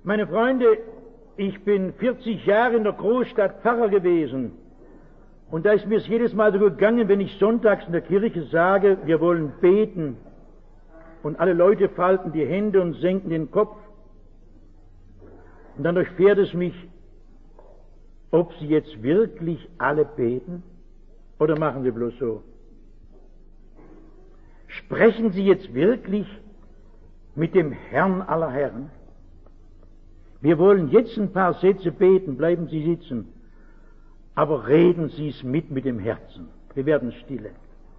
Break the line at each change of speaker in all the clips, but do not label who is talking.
Meine Freunde, ich bin 40 Jahre in der Großstadt Pfarrer gewesen. Und da ist mir es jedes Mal so gegangen, wenn ich sonntags in der Kirche sage, wir wollen beten. Und alle Leute falten die Hände und senken den Kopf. Und dann durchfährt es mich, ob sie jetzt wirklich alle beten oder machen sie bloß so. Sprechen sie jetzt wirklich mit dem Herrn aller Herren? Wir wollen jetzt ein paar Sätze beten, bleiben Sie sitzen, aber reden Sie es mit dem Herzen. Wir werden stille.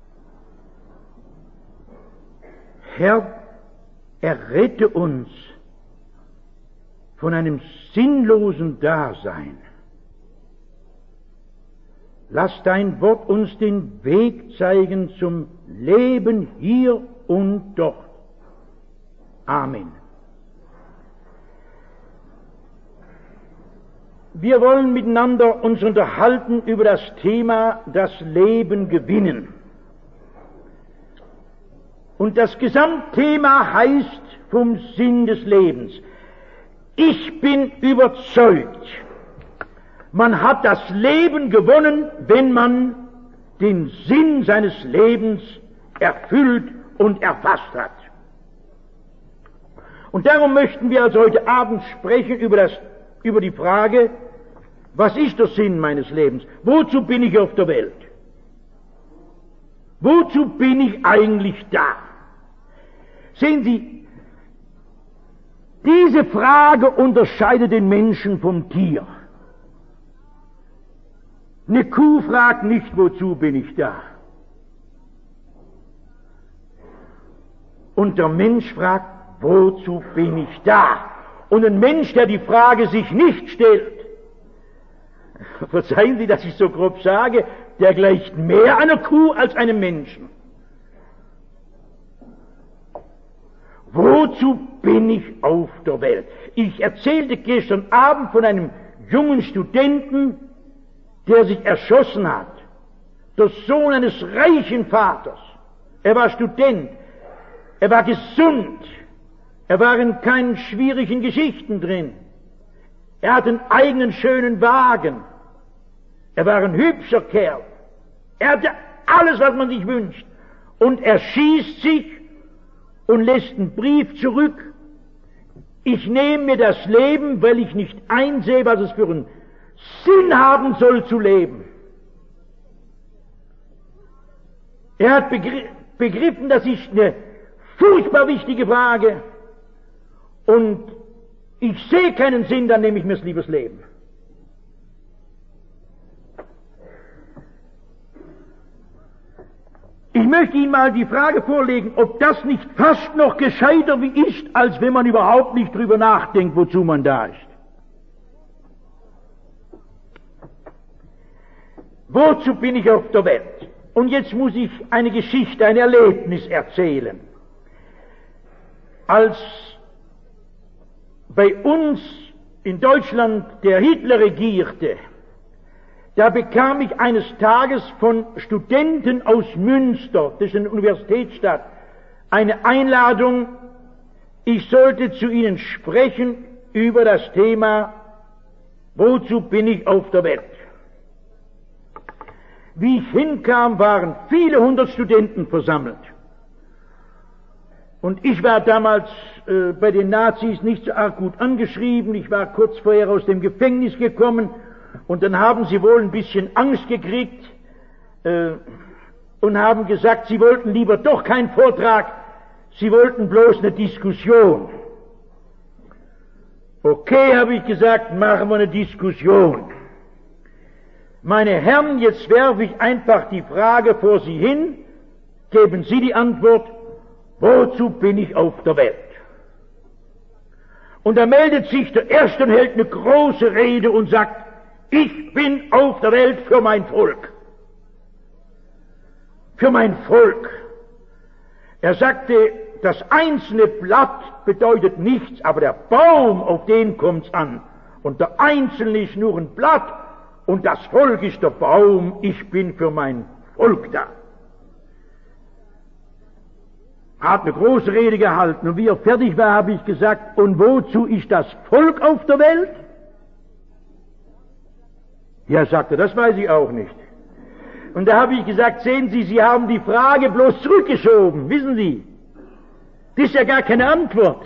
Herr, errette uns von einem sinnlosen Dasein. Lass dein Wort uns den Weg zeigen zum Leben hier und dort. Amen. Wir wollen miteinander uns unterhalten über das Thema das Leben gewinnen. Und das Gesamtthema heißt vom Sinn des Lebens. Ich bin überzeugt, man hat das Leben gewonnen, wenn man den Sinn seines Lebens erfüllt und erfasst hat. Und darum möchten wir also heute Abend sprechen über die Frage, was ist der Sinn meines Lebens? Wozu bin ich auf der Welt? Wozu bin ich eigentlich da? Sehen Sie, diese Frage unterscheidet den Menschen vom Tier. Eine Kuh fragt nicht, wozu bin ich da? Und der Mensch fragt, wozu bin ich da? Und ein Mensch, der die Frage sich nicht stellt, verzeihen Sie, dass ich so grob sage, der gleicht mehr einer Kuh als einem Menschen. Wozu bin ich auf der Welt? Ich erzählte gestern Abend von einem jungen Studenten, der sich erschossen hat. Der Sohn eines reichen Vaters. Er war Student. Er war gesund. Er war in keinen schwierigen Geschichten drin. Er hat einen eigenen schönen Wagen. Er war ein hübscher Kerl. Er hatte alles, was man sich wünscht. Und er schießt sich und lässt einen Brief zurück. Ich nehme mir das Leben, weil ich nicht einsehe, was es für einen Sinn haben soll zu leben. Er hat begriffen, das ist eine furchtbar wichtige Frage. Und ich sehe keinen Sinn, dann nehme ich mir das liebes Leben. Ich möchte Ihnen mal die Frage vorlegen, ob das nicht fast noch gescheiter ist, als wenn man überhaupt nicht drüber nachdenkt, wozu man da ist. Wozu bin ich auf der Welt? Und jetzt muss ich eine Geschichte, ein Erlebnis erzählen. Als bei uns in Deutschland der Hitler regierte, da bekam ich eines Tages von Studenten aus Münster, das ist eine Universitätsstadt, eine Einladung, ich sollte zu ihnen sprechen über das Thema, wozu bin ich auf der Welt? Wie ich hinkam, waren viele hundert Studenten versammelt. Und ich war damals bei den Nazis nicht so arg gut angeschrieben. Ich war kurz vorher aus dem Gefängnis gekommen und dann haben sie wohl ein bisschen Angst gekriegt und haben gesagt, sie wollten lieber doch keinen Vortrag, sie wollten bloß eine Diskussion. Okay, habe ich gesagt, machen wir eine Diskussion. Meine Herren, jetzt werfe ich einfach die Frage vor Sie hin, geben Sie die Antwort, wozu bin ich auf der Welt? Und da meldet sich der Erste und hält eine große Rede und sagt, ich bin auf der Welt für mein Volk. Für mein Volk. Er sagte, das einzelne Blatt bedeutet nichts, aber der Baum, auf den kommt's an. Und der Einzelne ist nur ein Blatt und das Volk ist der Baum. Ich bin für mein Volk da. hat eine große Rede gehalten, und wie er fertig war, habe ich gesagt, und wozu ist das Volk auf der Welt? Ja, sagte er, das weiß ich auch nicht. Und da habe ich gesagt, sehen Sie, Sie haben die Frage bloß zurückgeschoben, wissen Sie? Das ist ja gar keine Antwort.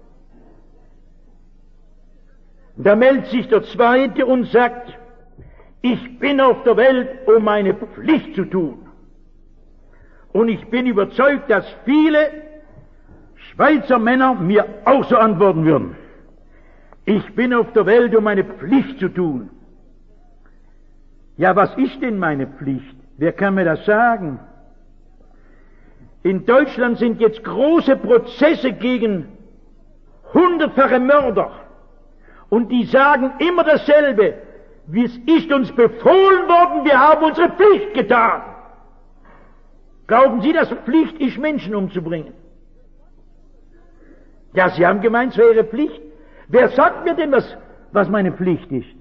Da meldet sich der Zweite und sagt, ich bin auf der Welt, um meine Pflicht zu tun. Und ich bin überzeugt, dass viele Schweizer Männer mir auch so antworten würden. Ich bin auf der Welt, um meine Pflicht zu tun. Ja, was ist denn meine Pflicht? Wer kann mir das sagen? In Deutschland sind jetzt große Prozesse gegen hundertfache Mörder. Und die sagen immer dasselbe. Es ist uns befohlen worden, wir haben unsere Pflicht getan. Glauben Sie, dass Pflicht ist, Menschen umzubringen? Ja, Sie haben gemeint, es wäre Ihre Pflicht. Wer sagt mir denn, was meine Pflicht ist?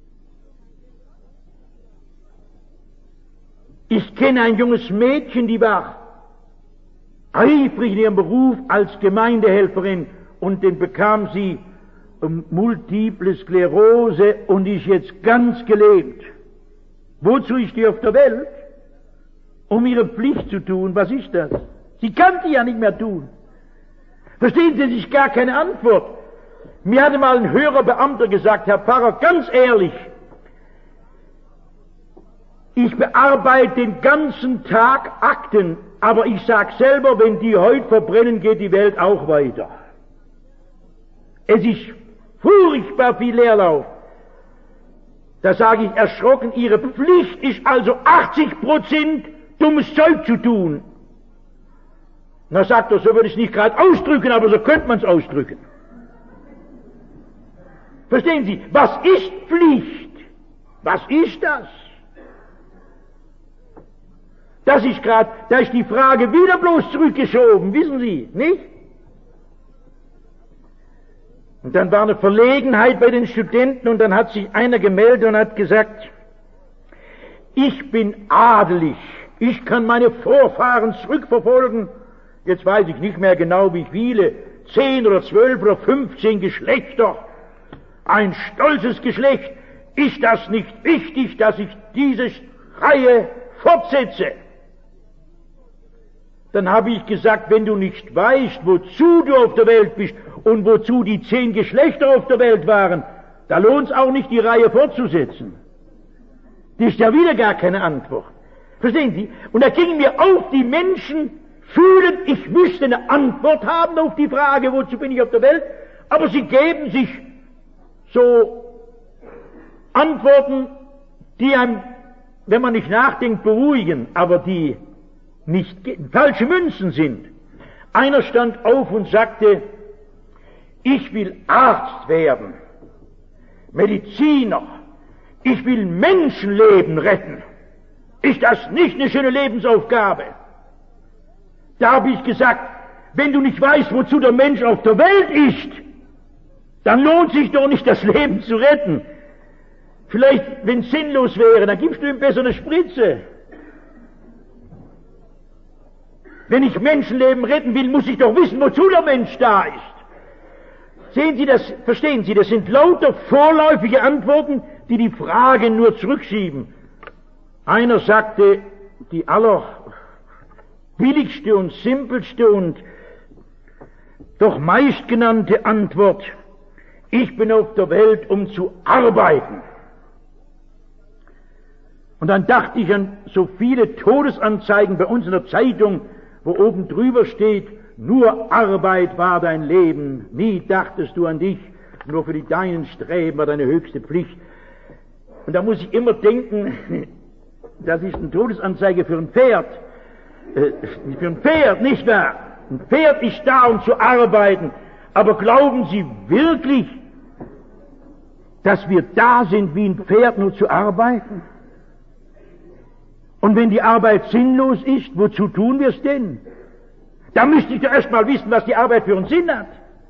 Ich kenne ein junges Mädchen, die war eifrig in ihrem Beruf als Gemeindehelferin, und den bekam sie Multiple Sklerose und ist jetzt ganz gelähmt. Wozu ist die auf der Welt? Um ihre Pflicht zu tun. Was ist das? Sie kann die ja nicht mehr tun. Verstehen Sie, das ist gar keine Antwort. Mir hatte mal ein höherer Beamter gesagt, Herr Pfarrer, ganz ehrlich, ich bearbeite den ganzen Tag Akten, aber ich sag selber, wenn die heute verbrennen, geht die Welt auch weiter. Es ist furchtbar viel Leerlauf. Da sage ich erschrocken, Ihre Pflicht ist also 80% dummes Zeug zu tun. Na, sagt er, so würde ich es nicht gerade ausdrücken, aber so könnte man es ausdrücken. Verstehen Sie, was ist Pflicht? Was ist das? Das ist gerade, da ist die Frage wieder bloß zurückgeschoben, wissen Sie, nicht? Und dann war eine Verlegenheit bei den Studenten, und dann hat sich einer gemeldet und hat gesagt, ich bin adelig, ich kann meine Vorfahren zurückverfolgen, jetzt weiß ich nicht mehr genau wie viele, 10 oder 12 oder 15 Geschlechter, ein stolzes Geschlecht, ist das nicht wichtig, dass ich diese Reihe fortsetze? Dann habe ich gesagt, wenn du nicht weißt, wozu du auf der Welt bist und wozu die 10 Geschlechter auf der Welt waren, da lohnt es auch nicht, die Reihe fortzusetzen. Das ist ja wieder gar keine Antwort. Verstehen Sie? Und da ging mir auf, die Menschen fühlen, ich müsste eine Antwort haben auf die Frage, wozu bin ich auf der Welt, aber sie geben sich so Antworten, die einem, wenn man nicht nachdenkt, beruhigen, aber die nicht falsche Münzen sind. Einer stand auf und sagte, ich will Arzt werden, Mediziner, ich will Menschenleben retten. Ist das nicht eine schöne Lebensaufgabe? Da habe ich gesagt, wenn du nicht weißt, wozu der Mensch auf der Welt ist, dann lohnt sich doch nicht, das Leben zu retten. Vielleicht, wenn es sinnlos wäre, dann gibst du ihm besser eine Spritze. Wenn ich Menschenleben retten will, muss ich doch wissen, wozu der Mensch da ist. Sehen Sie das, verstehen Sie, das sind lauter vorläufige Antworten, die die Frage nur zurückschieben. Einer sagte, die allerbilligste und simpelste und doch meistgenannte Antwort, ich bin auf der Welt, um zu arbeiten. Und dann dachte ich an so viele Todesanzeigen bei uns in der Zeitung, wo oben drüber steht, nur Arbeit war dein Leben, nie dachtest du an dich, nur für die Deinen streben war deine höchste Pflicht. Und da muss ich immer denken, das ist eine Todesanzeige für ein Pferd. Für ein Pferd, nicht wahr? Ein Pferd ist da, um zu arbeiten. Aber glauben Sie wirklich, dass wir da sind, wie ein Pferd nur zu arbeiten? Und wenn die Arbeit sinnlos ist, wozu tun wir es denn? Da müsste ich doch erst mal wissen, was die Arbeit für einen Sinn hat.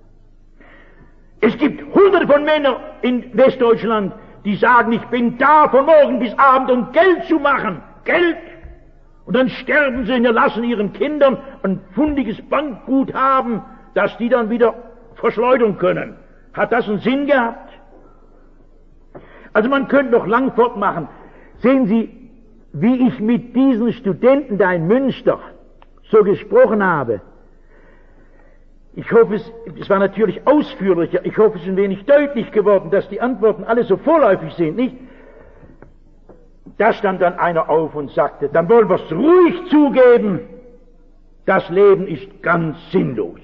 Es gibt Hunderte von Männern in Westdeutschland, die sagen, ich bin da von morgen bis Abend, um Geld zu machen. Geld! Und dann sterben sie und lassen ihren Kindern ein pfundiges Bankguthaben, das die dann wieder verschleudern können. Hat das einen Sinn gehabt? Also man könnte noch lang fortmachen. Sehen Sie, wie ich mit diesen Studenten da in Münster so gesprochen habe. Ich hoffe, es war natürlich ausführlicher, ich hoffe, es ist ein wenig deutlich geworden, dass die Antworten alle so vorläufig sind, nicht? Da stand dann einer auf und sagte, dann wollen wir es ruhig zugeben, das Leben ist ganz sinnlos.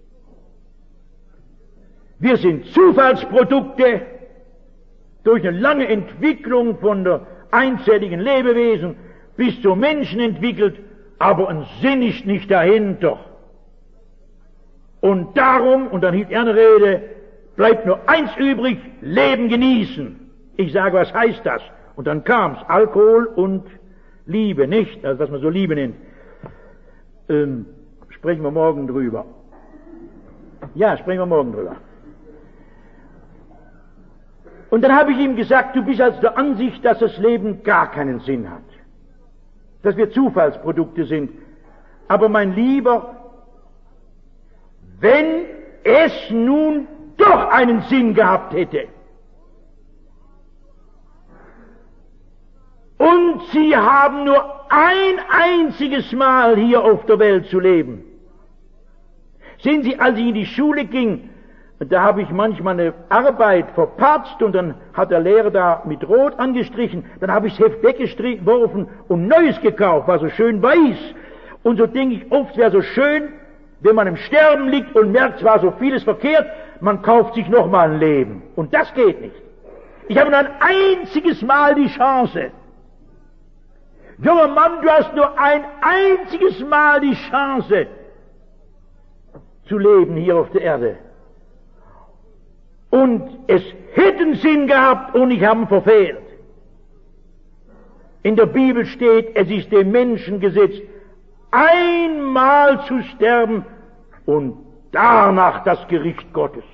Wir sind Zufallsprodukte durch eine lange Entwicklung von der einzelligen Lebewesen bis zum Menschen entwickelt, aber ein Sinn ist nicht dahinter. Und darum, und dann hielt er eine Rede, bleibt nur eins übrig, Leben genießen. Ich sage, was heißt das? Und dann kam's, Alkohol und Liebe, nicht? Also was man so Liebe nennt. Sprechen wir morgen drüber. Ja, sprechen wir morgen drüber. Und dann habe ich ihm gesagt, du bist also der Ansicht, dass das Leben gar keinen Sinn hat. Dass wir Zufallsprodukte sind. Aber mein Lieber, wenn es nun doch einen Sinn gehabt hätte und Sie haben nur ein einziges Mal hier auf der Welt zu leben. Sehen Sie, als ich in die Schule ging, da habe ich manchmal eine Arbeit verpatzt und dann hat der Lehrer da mit Rot angestrichen, dann habe ich das Heft weggeworfen und Neues gekauft, war so schön weiß. Und so denke ich oft, wäre so schön, wenn man im Sterben liegt und merkt, es war so vieles verkehrt, man kauft sich nochmal ein Leben. Und das geht nicht. Ich habe nur ein einziges Mal die Chance. Junger Mann, du hast nur ein einziges Mal die Chance zu leben hier auf der Erde. Und es hätte einen Sinn gehabt und ich habe ihn verfehlt. In der Bibel steht, es ist dem Menschen gesetzt, einmal zu sterben und danach das Gericht Gottes.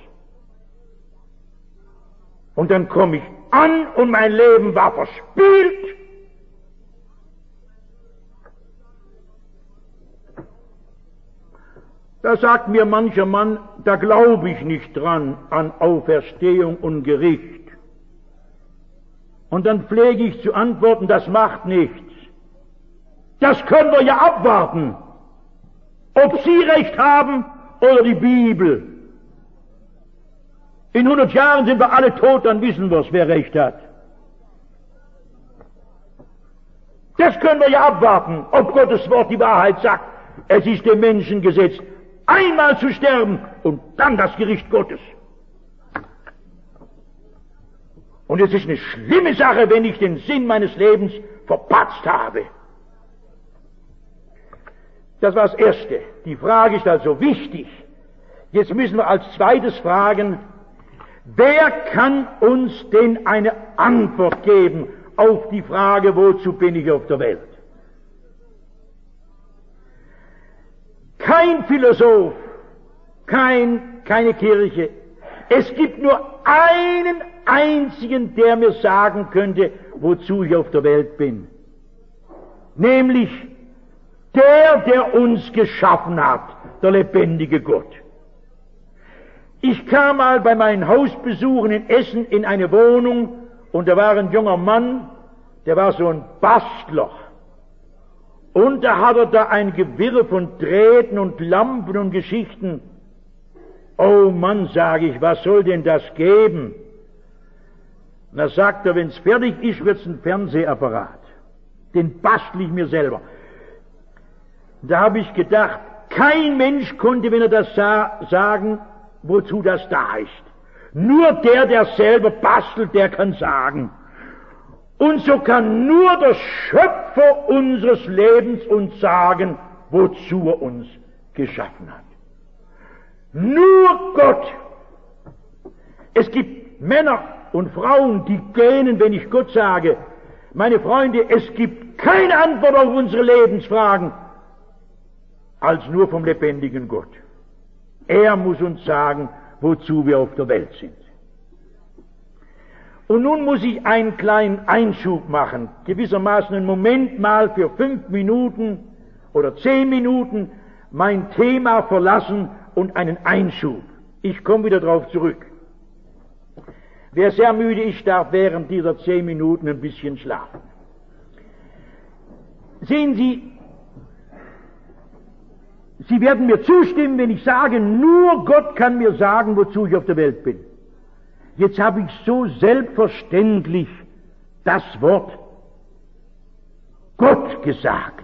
Und dann komme ich an und mein Leben war verspielt. Da sagt mir mancher Mann, da glaube ich nicht dran an Auferstehung und Gericht. Und dann pflege ich zu antworten, das macht nichts. Das können wir ja abwarten, ob Sie recht haben oder die Bibel. In 100 Jahren sind wir alle tot, dann wissen wir es, wer recht hat. Das können wir ja abwarten, ob Gottes Wort die Wahrheit sagt. Es ist dem Menschen gesetzt, einmal zu sterben und dann das Gericht Gottes. Und es ist eine schlimme Sache, wenn ich den Sinn meines Lebens verpatzt habe. Das war das Erste. Die Frage ist also wichtig. Jetzt müssen wir als zweites fragen, wer kann uns denn eine Antwort geben auf die Frage, wozu bin ich auf der Welt? Kein Philosoph, keine Kirche. Es gibt nur einen einzigen, der mir sagen könnte, wozu ich auf der Welt bin. Nämlich der uns geschaffen hat, der lebendige Gott. Ich kam mal bei meinen Hausbesuchen in Essen in eine Wohnung und da war ein junger Mann, der war so ein Bastler. Und da hat er da ein Gewirr von Drähten und Lampen und Geschichten. Oh Mann, sage ich, was soll denn das geben? Und da sagt er, wenn es fertig ist, wird's ein Fernsehapparat. Den bastel ich mir selber. Da habe ich gedacht, kein Mensch konnte, wenn er das sah, sagen, wozu das da ist. Nur der selber bastelt, der kann sagen. Und so kann nur der Schöpfer unseres Lebens uns sagen, wozu er uns geschaffen hat. Nur Gott. Es gibt Männer und Frauen, die gähnen, wenn ich Gott sage. Meine Freunde, es gibt keine Antwort auf unsere Lebensfragen als nur vom lebendigen Gott. Er muss uns sagen, wozu wir auf der Welt sind. Und nun muss ich einen kleinen Einschub machen, gewissermaßen einen Moment mal für 5 Minuten oder 10 Minuten mein Thema verlassen und einen Einschub. Ich komme wieder darauf zurück. Wer sehr müde ist, darf während dieser 10 Minuten ein bisschen schlafen. Sehen Sie, Sie werden mir zustimmen, wenn ich sage, nur Gott kann mir sagen, wozu ich auf der Welt bin. Jetzt habe ich so selbstverständlich das Wort Gott gesagt.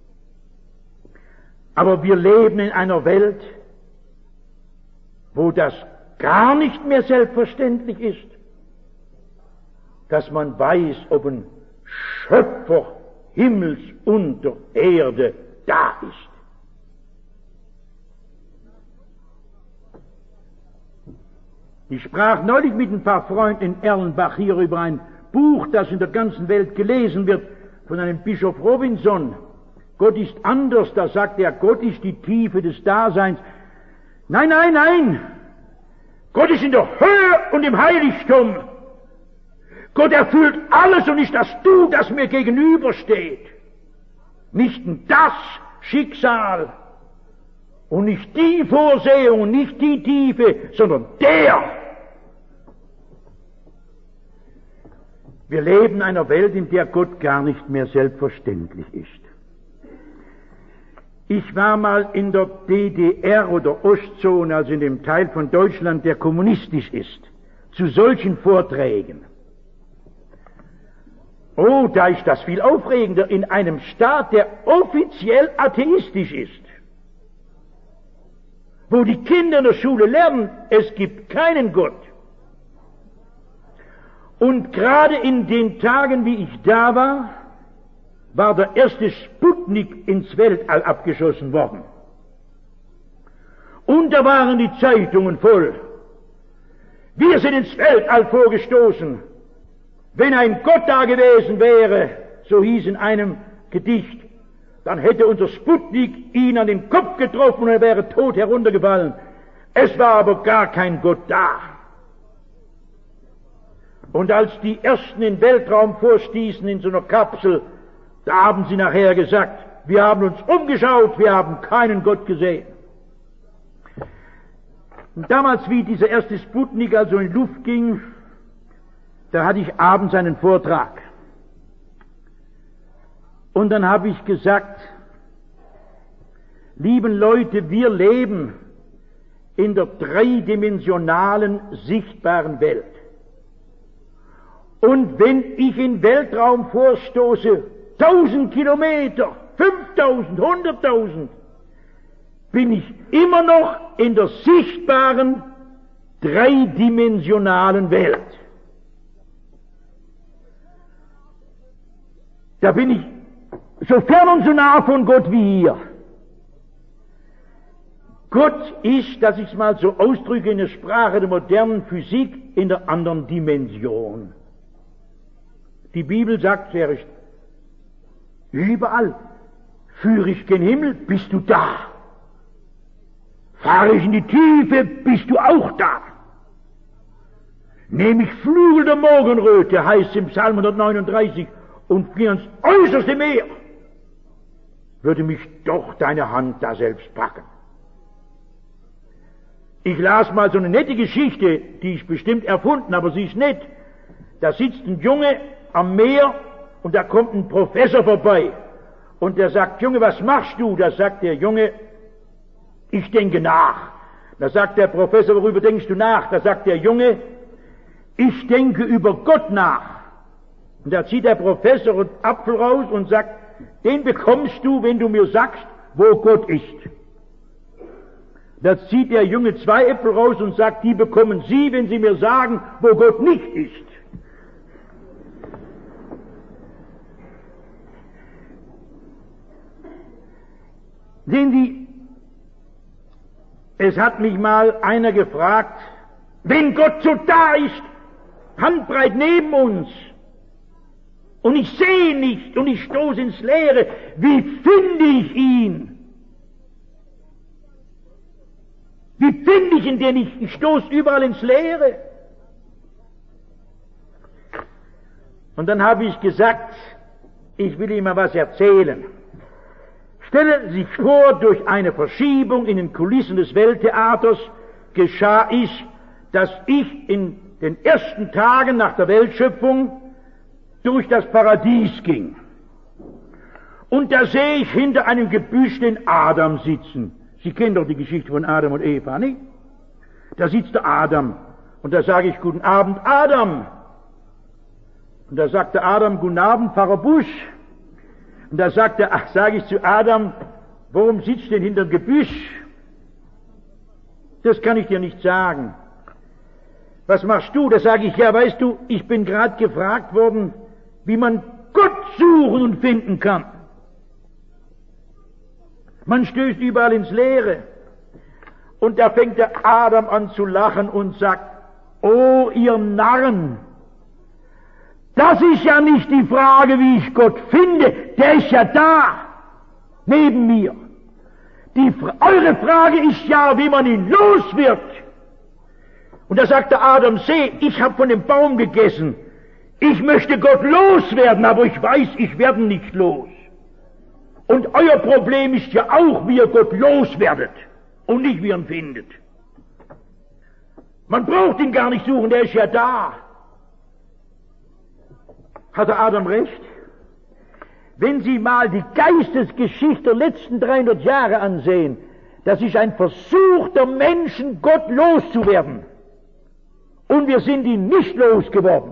Aber wir leben in einer Welt, wo das gar nicht mehr selbstverständlich ist, dass man weiß, ob ein Schöpfer Himmels und der Erde da ist. Ich sprach neulich mit ein paar Freunden in Erlenbach hier über ein Buch, das in der ganzen Welt gelesen wird, von einem Bischof Robinson. Gott ist anders, da sagt er, Gott ist die Tiefe des Daseins. Nein, nein, nein! Gott ist in der Höhe und im Heiligtum. Gott erfüllt alles und ist das Du, das mir gegenübersteht. Nicht das Schicksal und nicht die Vorsehung und nicht die Tiefe, sondern der. Wir leben in einer Welt, in der Gott gar nicht mehr selbstverständlich ist. Ich war mal in der DDR oder Ostzone, also in dem Teil von Deutschland, der kommunistisch ist, zu solchen Vorträgen. Oh, da ist das viel aufregender in einem Staat, der offiziell atheistisch ist, wo die Kinder in der Schule lernen, es gibt keinen Gott. Und gerade in den Tagen, wie ich da war der erste Sputnik ins Weltall abgeschossen worden. Und da waren die Zeitungen voll. Wir sind ins Weltall vorgestoßen. Wenn ein Gott da gewesen wäre, so hieß in einem Gedicht, dann hätte unser Sputnik ihn an den Kopf getroffen und er wäre tot heruntergefallen. Es war aber gar kein Gott da. Und als die Ersten in den Weltraum vorstießen in so einer Kapsel, da haben sie nachher gesagt, wir haben uns umgeschaut, wir haben keinen Gott gesehen. Und damals, wie dieser erste Sputnik also in die Luft ging, da hatte ich abends einen Vortrag. Und dann habe ich gesagt, lieben Leute, wir leben in der dreidimensionalen, sichtbaren Welt. Und wenn ich in den Weltraum vorstoße, 1000 Kilometer, 5000, 100.000, bin ich immer noch in der sichtbaren, dreidimensionalen Welt. Da bin ich so fern und so nah von Gott wie hier. Gott ist, dass ich es mal so ausdrücke in der Sprache der modernen Physik, in der anderen Dimension. Die Bibel sagt, er ist überall. Führe ich gen Himmel, bist du da. Fahre ich in die Tiefe, bist du auch da. Nehme ich Flügel der Morgenröte, heißt es im Psalm 139, und fliehe ans äußerste Meer, würde mich doch deine Hand da selbst packen. Ich las mal so eine nette Geschichte, die ist bestimmt erfunden, aber sie ist nett. Da sitzt ein Junge am Meer und da kommt ein Professor vorbei und der sagt, Junge, was machst du? Da sagt der Junge, ich denke nach. Da sagt der Professor, worüber denkst du nach? Da sagt der Junge, ich denke über Gott nach. Und da zieht der Professor einen Apfel raus und sagt, den bekommst du, wenn du mir sagst, wo Gott ist. Da zieht der Junge 2 Äpfel raus und sagt, die bekommen Sie, wenn Sie mir sagen, wo Gott nicht ist. Sehen Sie, es hat mich mal einer gefragt, wenn Gott so da ist, handbreit neben uns, und ich sehe ihn nicht und ich stoße ins Leere, wie finde ich ihn? Wie finde ich ihn denn nicht? Ich stoße überall ins Leere. Und dann habe ich gesagt, ich will Ihnen mal was erzählen. Stellen Sie sich vor, durch eine Verschiebung in den Kulissen des Welttheaters geschah es, dass ich in den ersten Tagen nach der Weltschöpfung durch das Paradies ging. Und da sehe ich hinter einem Gebüsch den Adam sitzen. Sie kennen doch die Geschichte von Adam und Eva, nicht? Da sitzt der Adam. Und da sage ich, guten Abend, Adam. Und da sagt der Adam, guten Abend, Pfarrer Busch. Und da sage ich zu Adam, warum sitzt du denn hinter dem Gebüsch? Das kann ich dir nicht sagen. Was machst du? Da sage ich, ja, weißt du, ich bin gerade gefragt worden, wie man Gott suchen und finden kann. Man stößt überall ins Leere. Und da fängt der Adam an zu lachen und sagt, oh, ihr Narren, das ist ja nicht die Frage, wie ich Gott finde, der ist ja da, neben mir. Eure Frage ist ja, wie man ihn los wird. Und da sagt der Adam, seh, ich habe von dem Baum gegessen, ich möchte Gott loswerden, aber ich weiß, ich werde nicht los. Und euer Problem ist ja auch, wie ihr Gott loswerdet und nicht, wie ihr ihn findet. Man braucht ihn gar nicht suchen, der ist ja da. Hatte Adam recht? Wenn Sie mal die Geistesgeschichte der letzten 300 Jahre ansehen, das ist ein Versuch der Menschen, Gott loszuwerden. Und wir sind ihn nicht losgeworden.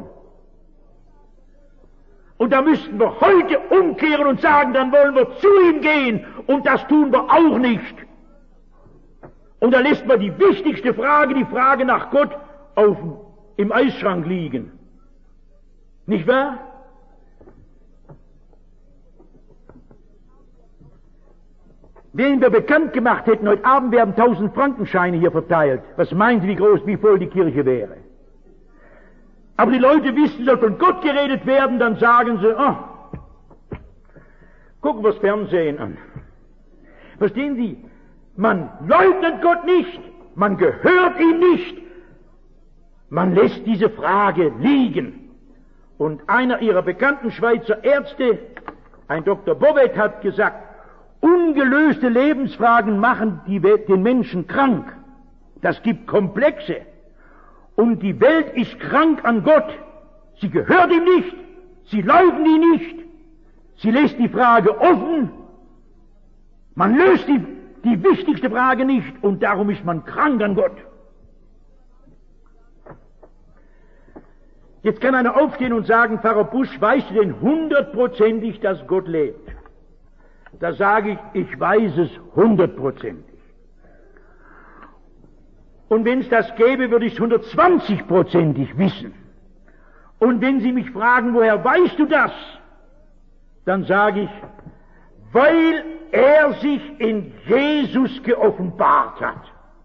Und da müssten wir heute umkehren und sagen, dann wollen wir zu ihm gehen. Und das tun wir auch nicht. Und da lässt man die wichtigste Frage, die Frage nach Gott, im Eisschrank liegen. Nicht wahr? Wenn wir bekannt gemacht hätten, heute Abend werden 1000 Frankenscheine hier verteilt. Was meinen Sie, wie voll die Kirche wäre? Aber die Leute wissen, soll von Gott geredet werden, dann sagen sie, gucken wir das Fernsehen an. Verstehen Sie? Man leugnet Gott nicht, man gehört ihm nicht, man lässt diese Frage liegen. Und einer ihrer bekannten Schweizer Ärzte, ein Dr. Bovet, hat gesagt, ungelöste Lebensfragen machen den Menschen krank. Das gibt Komplexe. Und die Welt ist krank an Gott. Sie gehört ihm nicht. Sie leugnet ihn nicht. Sie lässt die Frage offen. Man löst die wichtigste Frage nicht. Und darum ist man krank an Gott. Jetzt kann einer aufstehen und sagen, Pfarrer Busch, weißt du denn 100%ig, dass Gott lebt? Da sage ich weiß es 100%ig. Und wenn es das gäbe, würde ich es 120%ig wissen. Und wenn Sie mich fragen, woher weißt du das? Dann sage ich, weil er sich in Jesus geoffenbart hat.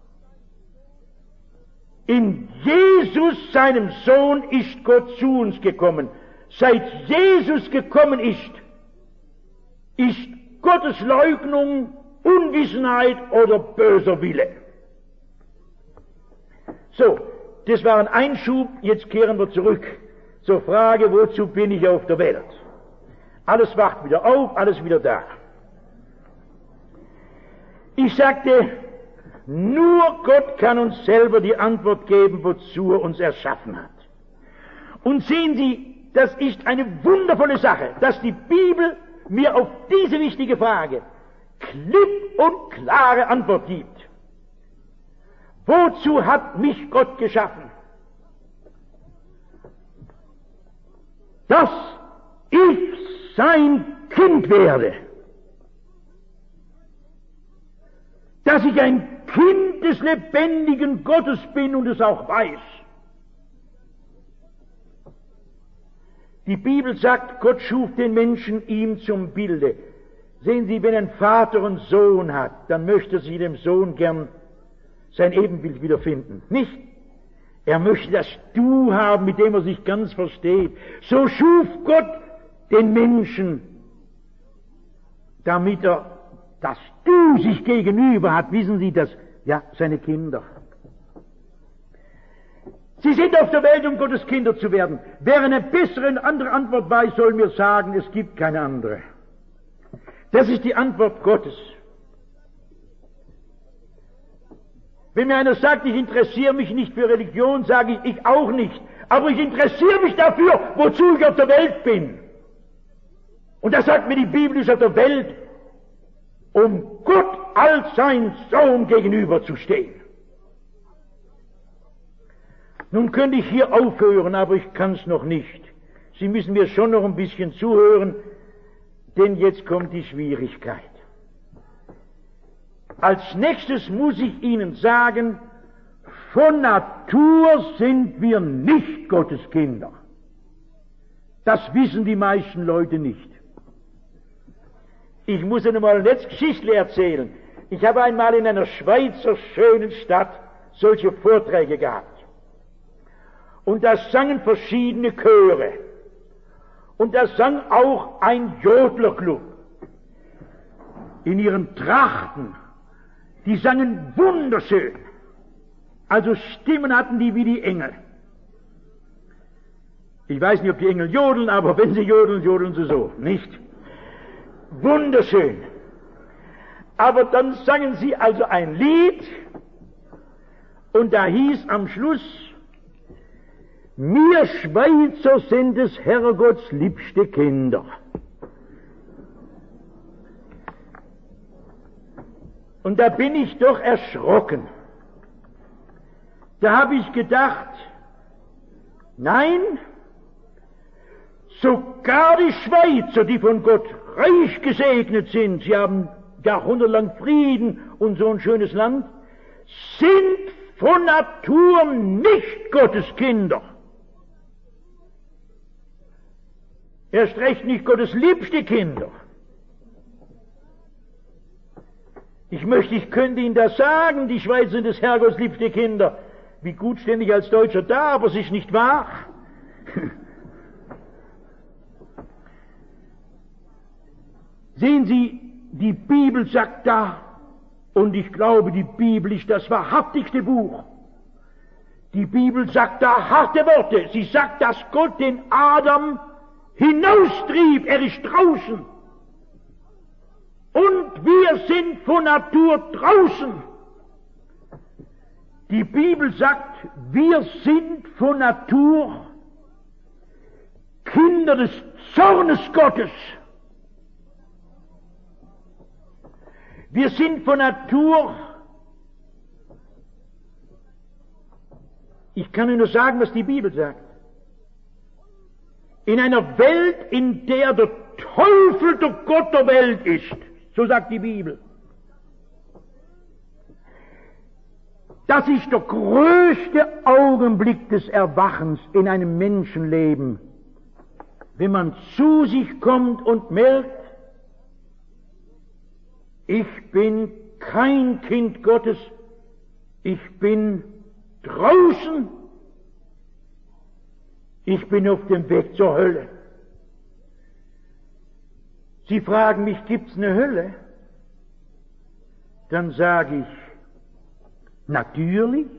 In Jesus, seinem Sohn, ist Gott zu uns gekommen. Seit Jesus gekommen ist Gottes Leugnung, Unwissenheit oder böser Wille. So, das war ein Einschub, jetzt kehren wir zurück zur Frage, wozu bin ich auf der Welt? Alles wacht wieder auf, alles wieder da. Ich sagte, nur Gott kann uns selber die Antwort geben, wozu er uns erschaffen hat. Und sehen Sie, das ist eine wundervolle Sache, dass die Bibel mir auf diese wichtige Frage klipp und klare Antwort gibt. Wozu hat mich Gott geschaffen? Dass ich sein Kind werde. Dass ich ein Kind des lebendigen Gottes bin und es auch weiß. Die Bibel sagt, Gott schuf den Menschen ihm zum Bilde. Sehen Sie, wenn ein Vater einen Sohn hat, dann möchte sie dem Sohn gern sein Ebenbild wiederfinden. Nicht? Er möchte das Du haben, mit dem er sich ganz versteht. So schuf Gott den Menschen, damit er das Du sich gegenüber hat. Wissen Sie das? Ja, seine Kinder. Sie sind auf der Welt, um Gottes Kinder zu werden. Wer eine bessere, andere Antwort weiß, soll mir sagen, es gibt keine andere. Das ist die Antwort Gottes. Wenn mir einer sagt, ich interessiere mich nicht für Religion, sage ich auch nicht. Aber ich interessiere mich dafür, wozu ich auf der Welt bin. Und da sagt mir die Bibel, ist auf der Welt, um Gott als sein Sohn gegenüberzustehen. Nun könnte ich hier aufhören, aber ich kann es noch nicht. Sie müssen mir schon noch ein bisschen zuhören, denn jetzt kommt die Schwierigkeit. Als nächstes muss ich Ihnen sagen, von Natur sind wir nicht Gottes Kinder. Das wissen die meisten Leute nicht. Ich muss Ihnen mal eine Geschichte erzählen. Ich habe einmal in einer Schweizer schönen Stadt solche Vorträge gehabt. Und da sangen verschiedene Chöre. Und da sang auch ein Jodlerclub. In ihren Trachten. Die sangen wunderschön. Also Stimmen hatten die wie die Engel. Ich weiß nicht, ob die Engel jodeln, aber wenn sie jodeln, jodeln sie so, nicht? Wunderschön. Aber dann sangen sie also ein Lied und da hieß am Schluss, wir Schweizer sind des Herrgotts liebste Kinder. Und da bin ich doch erschrocken. Da habe ich gedacht, nein, sogar die Schweizer, die von Gott reich gesegnet sind, sie haben jahrhundertelang Frieden und so ein schönes Land, sind von Natur nicht Gottes Kinder. Erst recht nicht Gottes liebste Kinder. Ich könnte Ihnen das sagen, die Schweizer sind des Herrgotts liebste Kinder. Wie gut stände ich als Deutscher da, aber es ist nicht wahr. Sehen Sie, die Bibel sagt da, und ich glaube, die Bibel ist das wahrhaftigste Buch. Die Bibel sagt da harte Worte. Sie sagt, dass Gott den Adam hinaustrieb, er ist draußen. Und wir sind von Natur draußen. Die Bibel sagt, wir sind von Natur Kinder des Zornes Gottes. Wir sind von Natur, ich kann Ihnen nur sagen, was die Bibel sagt. In einer Welt, in der der Teufel der Gott der Welt ist, so sagt die Bibel. Das ist der größte Augenblick des Erwachens in einem Menschenleben, wenn man zu sich kommt und merkt, ich bin kein Kind Gottes, ich bin draußen, ich bin auf dem Weg zur Hölle. Sie fragen mich, gibt's eine Hölle? Dann sage ich, natürlich.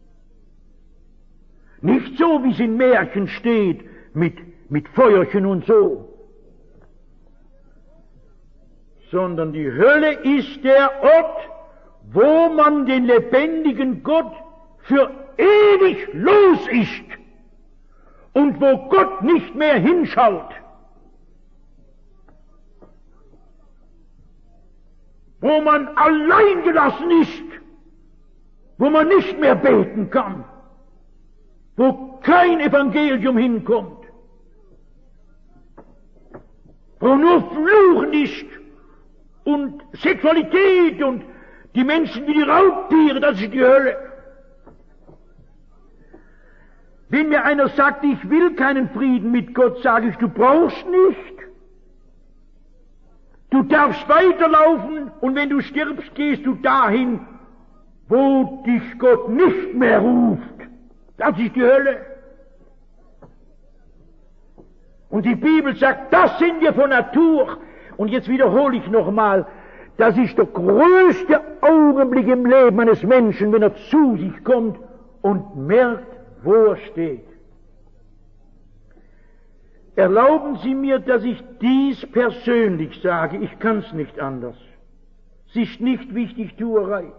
Nicht so, wie es in Märchen steht, mit Feuerchen und so. Sondern die Hölle ist der Ort, wo man den lebendigen Gott für ewig los ist und wo Gott nicht mehr hinschaut. Wo man allein gelassen ist, wo man nicht mehr beten kann, wo kein Evangelium hinkommt, wo nur Fluchen ist und Sexualität und die Menschen wie die Raubtiere, das ist die Hölle. Wenn mir einer sagt, ich will keinen Frieden mit Gott, sage ich, du brauchst nicht. Du darfst weiterlaufen und wenn du stirbst, gehst du dahin, wo dich Gott nicht mehr ruft. Das ist die Hölle. Und die Bibel sagt, das sind wir von Natur. Und jetzt wiederhole ich nochmal, das ist der größte Augenblick im Leben eines Menschen, wenn er zu sich kommt und merkt, wo er steht. Erlauben Sie mir, dass ich dies persönlich sage, ich kann's nicht anders. Es ist nicht Wichtigtuerei.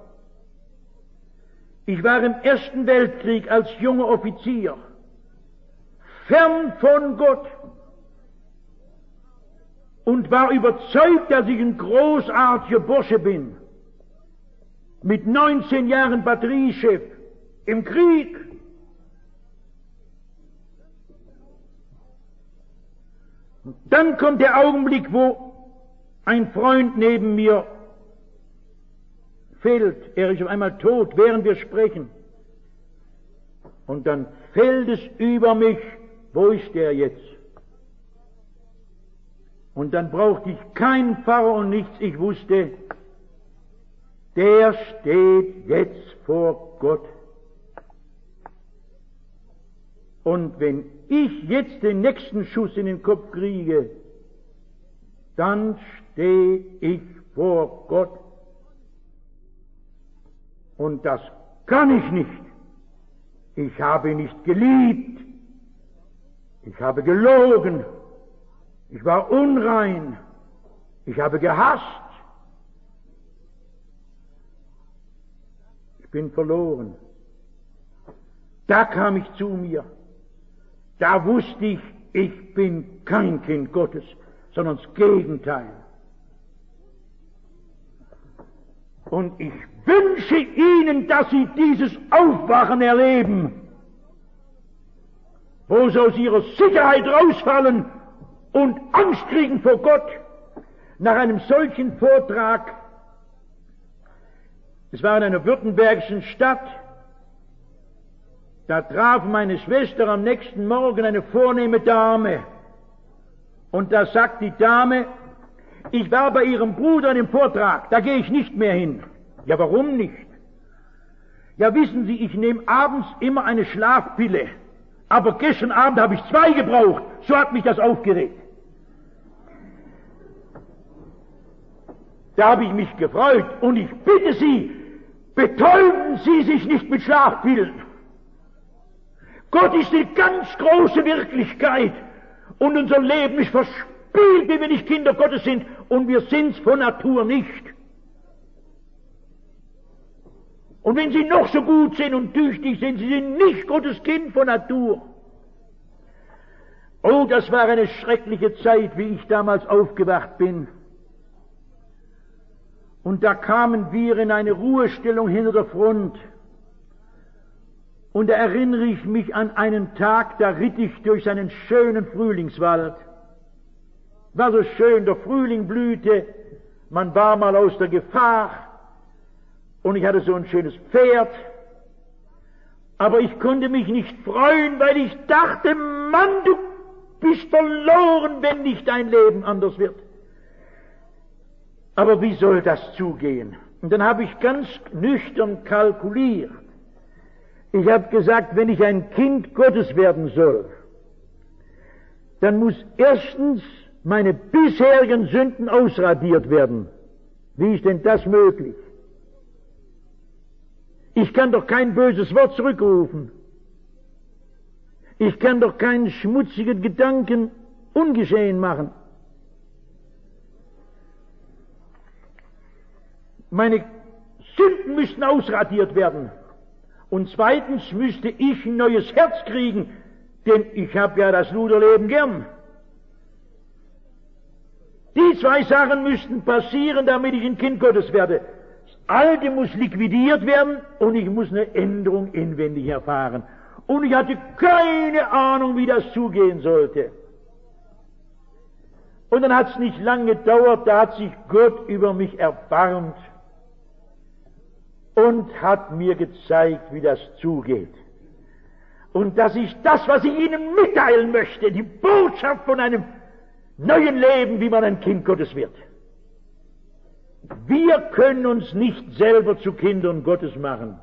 Ich war im Ersten Weltkrieg als junger Offizier, fern von Gott, und war überzeugt, dass ich ein großartiger Bursche bin, mit 19 Jahren Batteriechef im Krieg. Und dann kommt der Augenblick, wo ein Freund neben mir fällt. Er ist auf einmal tot, während wir sprechen. Und dann fällt es über mich, wo ist der jetzt? Und dann brauchte ich keinen Pfarrer und nichts, ich wusste, der steht jetzt vor Gott. Und wenn ich jetzt den nächsten Schuss in den Kopf kriege, dann stehe ich vor Gott. Und das kann ich nicht. Ich habe nicht geliebt. Ich habe gelogen. Ich war unrein. Ich habe gehasst. Ich bin verloren. Da kam ich zu mir. Da wusste ich, ich bin kein Kind Gottes, sondern das Gegenteil. Und ich wünsche Ihnen, dass Sie dieses Aufwachen erleben, wo Sie aus Ihrer Sicherheit rausfallen und Angst kriegen vor Gott. Nach einem solchen Vortrag, es war in einer württembergischen Stadt, da traf meine Schwester am nächsten Morgen eine vornehme Dame. Und da sagt die Dame, ich war bei ihrem Bruder in dem Vortrag, da gehe ich nicht mehr hin. Ja, warum nicht? Ja, wissen Sie, ich nehme abends immer eine Schlafpille, aber gestern Abend habe ich 2 gebraucht, so hat mich das aufgeregt. Da habe ich mich gefreut und ich bitte Sie, betäuben Sie sich nicht mit Schlafpillen. Gott ist eine ganz große Wirklichkeit und unser Leben ist verspielt, wenn wir nicht Kinder Gottes sind, und wir sind's von Natur nicht. Und wenn Sie noch so gut sind und tüchtig sind, Sie sind nicht Gottes Kind von Natur. Oh, das war eine schreckliche Zeit, wie ich damals aufgewacht bin. Und da kamen wir in eine Ruhestellung hinter der Front. Und da erinnere ich mich an einen Tag, da ritt ich durch einen schönen Frühlingswald. War so schön, der Frühling blühte, man war mal aus der Gefahr, und ich hatte so ein schönes Pferd. Aber ich konnte mich nicht freuen, weil ich dachte, Mann, du bist verloren, wenn nicht dein Leben anders wird. Aber wie soll das zugehen? Und dann habe ich ganz nüchtern kalkuliert. Ich habe gesagt, wenn ich ein Kind Gottes werden soll, dann muss erstens meine bisherigen Sünden ausradiert werden. Wie ist denn das möglich? Ich kann doch kein böses Wort zurückrufen. Ich kann doch keinen schmutzigen Gedanken ungeschehen machen. Meine Sünden müssten ausradiert werden. Und zweitens müsste ich ein neues Herz kriegen, denn ich habe ja das Luderleben gern. Die 2 Sachen müssten passieren, damit ich ein Kind Gottes werde. Das Alte muss liquidiert werden und ich muss eine Änderung inwendig erfahren. Und ich hatte keine Ahnung, wie das zugehen sollte. Und dann hat es nicht lange gedauert, da hat sich Gott über mich erbarmt und hat mir gezeigt, wie das zugeht. Und das ist das, was ich Ihnen mitteilen möchte, die Botschaft von einem neuen Leben, wie man ein Kind Gottes wird. Wir können uns nicht selber zu Kindern Gottes machen.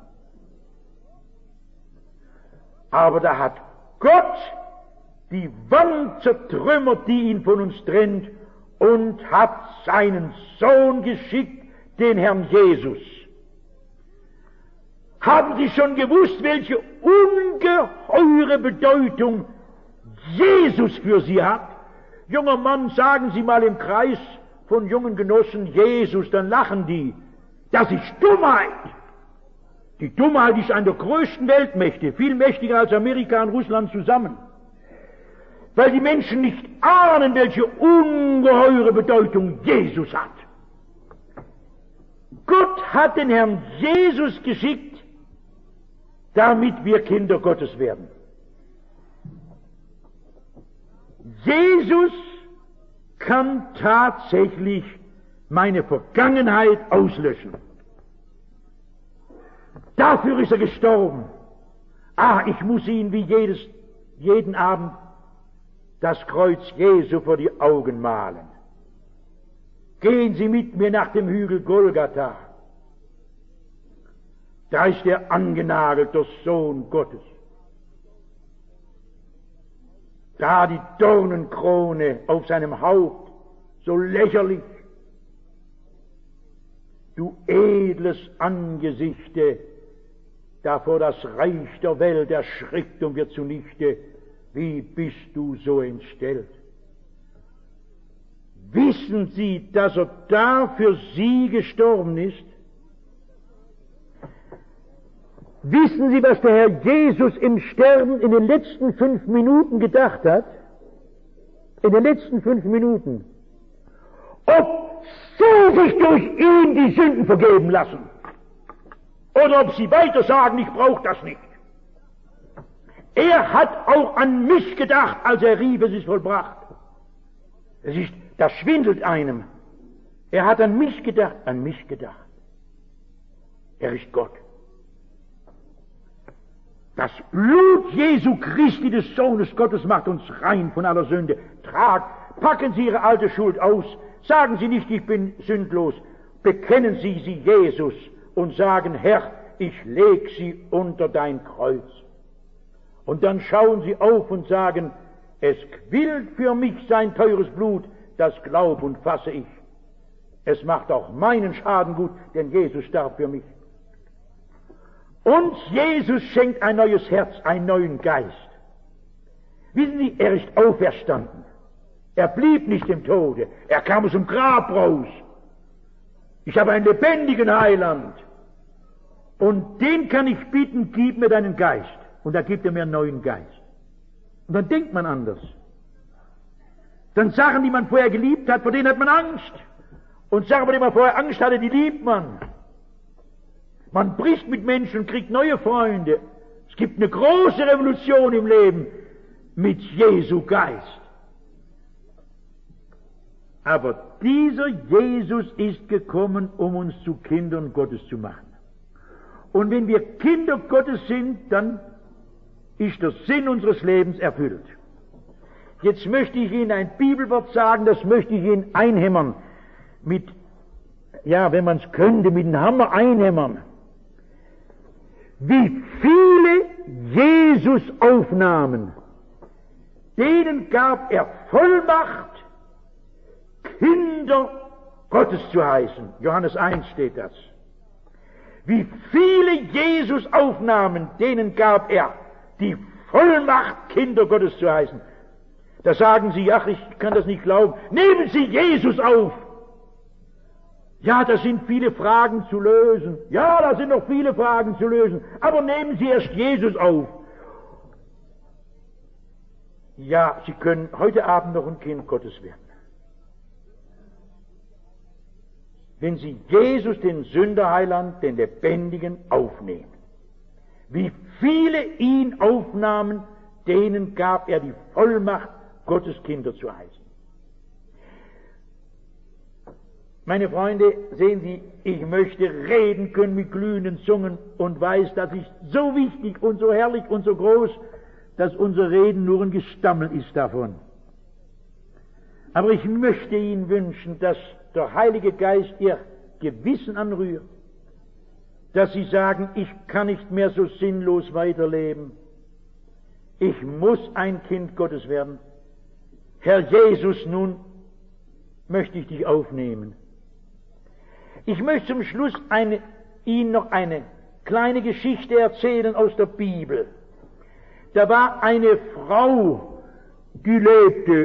Aber da hat Gott die Wand zertrümmert, die ihn von uns trennt, und hat seinen Sohn geschickt, den Herrn Jesus. Haben Sie schon gewusst, welche ungeheure Bedeutung Jesus für Sie hat? Junger Mann, sagen Sie mal im Kreis von jungen Genossen Jesus, dann lachen die. Das ist Dummheit. Die Dummheit ist eine der größten Weltmächte, viel mächtiger als Amerika und Russland zusammen. Weil die Menschen nicht ahnen, welche ungeheure Bedeutung Jesus hat. Gott hat den Herrn Jesus geschickt, damit wir Kinder Gottes werden. Jesus kann tatsächlich meine Vergangenheit auslöschen. Dafür ist er gestorben. Ich muss Ihnen wie jeden Abend das Kreuz Jesu vor die Augen malen. Gehen Sie mit mir nach dem Hügel Golgatha. Da ist der angenagelt, der Sohn Gottes. Da die Dornenkrone auf seinem Haupt, so lächerlich. Du edles Angesichte, davor das Reich der Welt erschrickt und wird zunichte. Wie bist du so entstellt? Wissen Sie, dass er da für Sie gestorben ist? Wissen Sie, was der Herr Jesus im Sterben in den letzten 5 Minuten gedacht hat? In den letzten 5 Minuten. Ob Sie sich durch ihn die Sünden vergeben lassen. Oder ob Sie weiter sagen, ich brauche das nicht. Er hat auch an mich gedacht, als er rief, es ist vollbracht. Das schwindelt einem. Er hat an mich gedacht, an mich gedacht. Er ist Gott. Das Blut Jesu Christi, des Sohnes Gottes, macht uns rein von aller Sünde. Packen Sie Ihre alte Schuld aus. Sagen Sie nicht, ich bin sündlos. Bekennen Sie Jesus und sagen, Herr, ich leg sie unter dein Kreuz. Und dann schauen Sie auf und sagen, es quillt für mich sein teures Blut, das glaub und fasse ich. Es macht auch meinen Schaden gut, denn Jesus starb für mich. Und Jesus schenkt ein neues Herz, einen neuen Geist. Wissen Sie, er ist auferstanden. Er blieb nicht im Tode. Er kam aus dem Grab raus. Ich habe einen lebendigen Heiland. Und den kann ich bitten, gib mir deinen Geist. Und da gibt er mir einen neuen Geist. Und dann denkt man anders. Dann Sachen, die man vorher geliebt hat, vor denen hat man Angst. Und Sachen, vor denen man vorher Angst hatte, die liebt man. Man bricht mit Menschen und kriegt neue Freunde. Es gibt eine große Revolution im Leben mit Jesu Geist. Aber dieser Jesus ist gekommen, um uns zu Kindern Gottes zu machen. Und wenn wir Kinder Gottes sind, dann ist der Sinn unseres Lebens erfüllt. Jetzt möchte ich Ihnen ein Bibelwort sagen, das möchte ich Ihnen einhämmern. Wenn man es könnte, mit einem Hammer einhämmern. Wie viele Jesus-Aufnahmen, denen gab er Vollmacht, Kinder Gottes zu heißen. Johannes 1 steht das. Wie viele Jesus-Aufnahmen, denen gab er die Vollmacht, Kinder Gottes zu heißen. Da sagen Sie, ach, ich kann das nicht glauben. Nehmen Sie Jesus auf. Ja, da sind viele Fragen zu lösen. Ja, da sind noch viele Fragen zu lösen. Aber nehmen Sie erst Jesus auf. Ja, Sie können heute Abend noch ein Kind Gottes werden. Wenn Sie Jesus, den Sünderheiland, den Lebendigen, aufnehmen. Wie viele ihn aufnahmen, denen gab er die Vollmacht, Gottes Kinder zu heißen. Meine Freunde, sehen Sie, ich möchte reden können mit glühenden Zungen und weiß, das ist so wichtig und so herrlich und so groß, dass unser Reden nur ein Gestammel ist davon. Aber ich möchte Ihnen wünschen, dass der Heilige Geist Ihr Gewissen anrührt, dass Sie sagen, ich kann nicht mehr so sinnlos weiterleben. Ich muss ein Kind Gottes werden. Herr Jesus, nun möchte ich dich aufnehmen. Ich möchte zum Schluss Ihnen noch eine kleine Geschichte erzählen aus der Bibel. Da war eine Frau, die lebte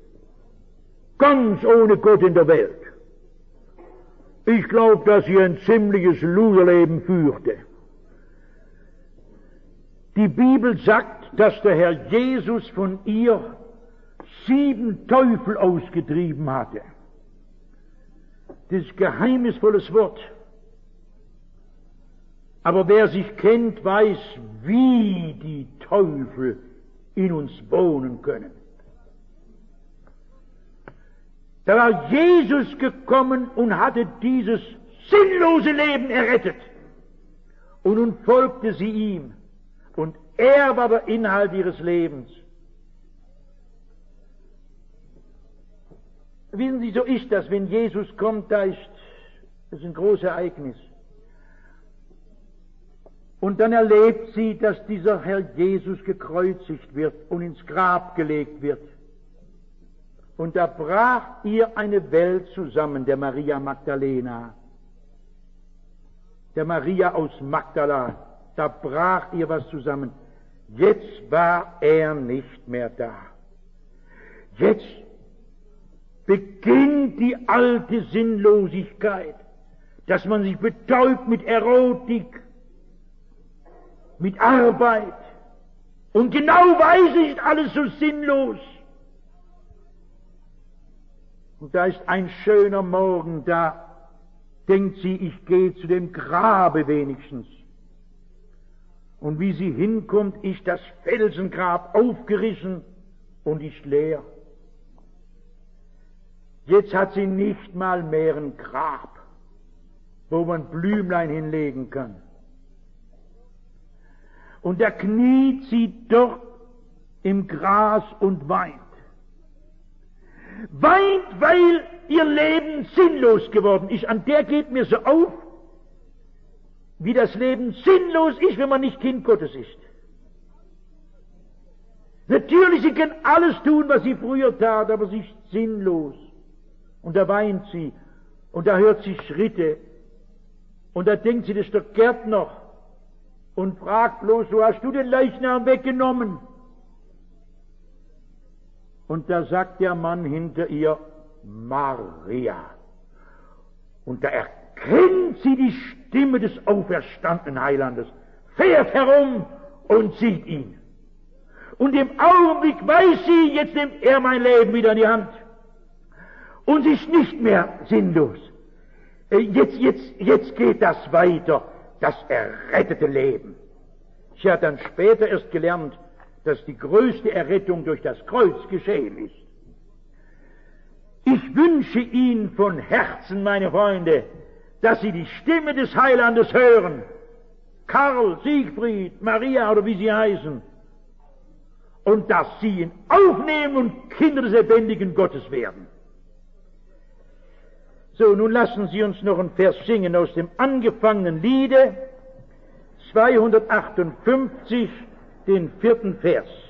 ganz ohne Gott in der Welt. Ich glaube, dass sie ein ziemliches Loserleben führte. Die Bibel sagt, dass der Herr Jesus von ihr 7 Teufel ausgetrieben hatte. Das ist geheimnisvolles Wort. Aber wer sich kennt, weiß, wie die Teufel in uns wohnen können. Da war Jesus gekommen und hatte dieses sinnlose Leben errettet. Und nun folgte sie ihm. Und er war der Inhalt ihres Lebens. Wissen Sie, so ist das, wenn Jesus kommt, das ist ein großes Ereignis. Und dann erlebt sie, dass dieser Herr Jesus gekreuzigt wird und ins Grab gelegt wird. Und da brach ihr eine Welt zusammen, der Maria Magdalena, der Maria aus Magdala, da brach ihr was zusammen. Jetzt war er nicht mehr da. Jetzt beginnt die alte Sinnlosigkeit, dass man sich betäubt mit Erotik, mit Arbeit. Und genau weiß ich, ist alles so sinnlos. Und da ist ein schöner Morgen, da denkt sie, ich gehe zu dem Grabe wenigstens. Und wie sie hinkommt, ist das Felsengrab aufgerissen und ist leer. Jetzt hat sie nicht mal mehr ein Grab, wo man Blümlein hinlegen kann. Und da kniet sie dort im Gras und weint. Weint, weil ihr Leben sinnlos geworden ist. An der geht mir so auf, wie das Leben sinnlos ist, wenn man nicht Kind Gottes ist. Natürlich, sie kann alles tun, was sie früher tat, aber sie ist sinnlos. Und da weint sie, und da hört sie Schritte, und da denkt sie, das ist der Gärtner, und fragt bloß, wo hast du den Leichnam weggenommen? Und da sagt der Mann hinter ihr, Maria. Und da erkennt sie die Stimme des auferstandenen Heilandes, fährt herum und sieht ihn. Und im Augenblick weiß sie, jetzt nimmt er mein Leben wieder in die Hand. Und sie ist nicht mehr sinnlos. Jetzt geht das weiter, das errettete Leben. Ich habe dann später erst gelernt, dass die größte Errettung durch das Kreuz geschehen ist. Ich wünsche Ihnen von Herzen, meine Freunde, dass Sie die Stimme des Heilandes hören. Karl, Siegfried, Maria oder wie sie heißen. Und dass Sie ihn aufnehmen und Kinder des lebendigen Gottes werden. So, nun lassen Sie uns noch einen Vers singen aus dem angefangenen Liede, 258, den 4. Vers.